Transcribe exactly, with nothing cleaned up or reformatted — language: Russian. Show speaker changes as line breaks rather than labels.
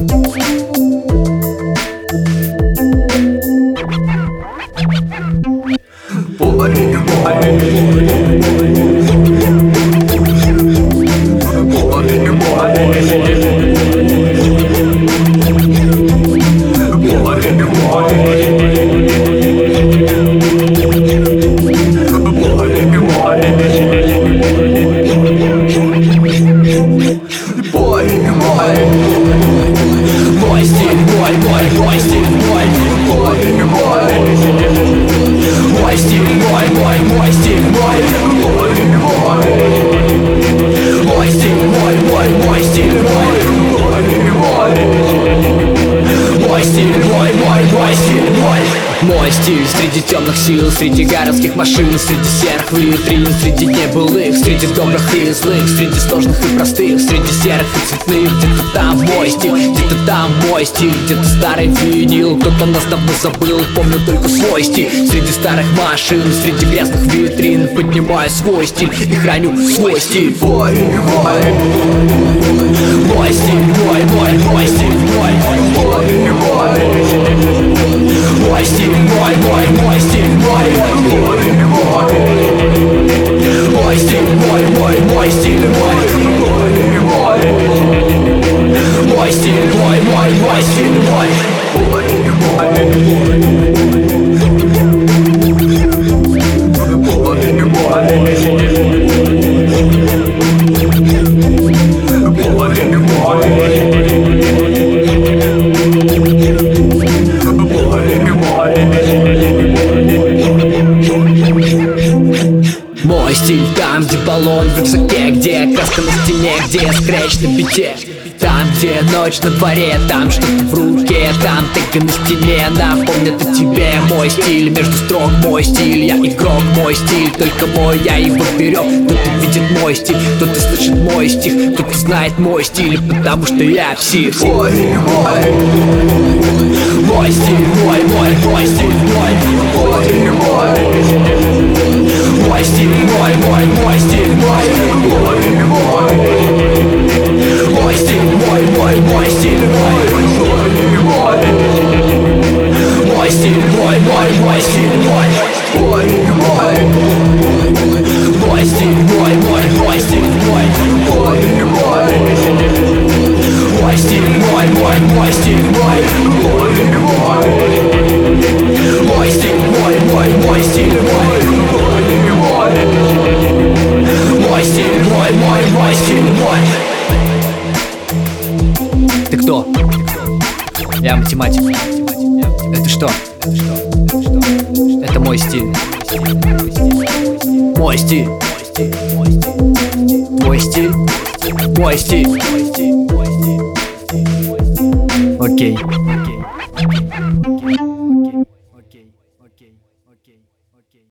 Мой стиль, мой, мой, мой стиль, мой, мой, мой. Мой стиль, мой, мой, мой стиль, мой, мой, мой. Мой стиль, мой, мой, мой стиль, мой, мой, мой. Мой стиль, мой, мой, мой стиль, мой. Мой стиль среди темных сил, среди городских машин, среди серых витрин, среди небылых, среди добрых и злых, среди сложных и простых, среди серых и цветных. Где-то там мой стиль, где-то там мой стиль, где-то старый винил, кто-то нас давно забыл, помню только свой стиль. Среди старых машин, среди грязных витрин, поднимаю свой стиль и храню свой стиль. Мой, мой, мой стиль, мой, мой, мой стиль, мой, мой, мой. Мой стиль, мой, мой, мой стиль, мой, мой, мой. Мой стиль, мой, мой, мой стиль, мой, мой, мой. Мой стиль, мой, мой, мой стиль, мой, мой, Мой стиль там, где баллон в рюкзаке, где краска на стене, где скретч на бите. Там, где ночь на дворе, там что-то в руке, там тега на стене напомнят о тебе. Мой стиль между строк, мой стиль, я игрок, мой стиль только мой, я его берег. Кто-то видит мой стиль, кто-то слышит мой стих, кто-то знает мой стиль, потому что я псих. Мой, мой, мой стиль, мой, мой, мой стиль, мой, мой, мой. Мой стиль, мой, мой, мой стиль, мой, мой, мой. Мой стиль, мой, мой, мой стиль, мой, мой, мой. Мой стиль, мой, мой, мой стиль, мой, мой, мой. Мой стиль, мой, мой, мой стиль, мой, мой, мой. Мой стиль, мой, мой, мой стиль, мой, мой, мой. Мой стиль, мой, мой, мой стиль, мой, мой, мой. Мой стиль, мой, мой, мой стиль, мой. Ты кто? Я математик. Это что? Это мой стиль. Мой стиль. Твой стиль. Мой стиль. Окей.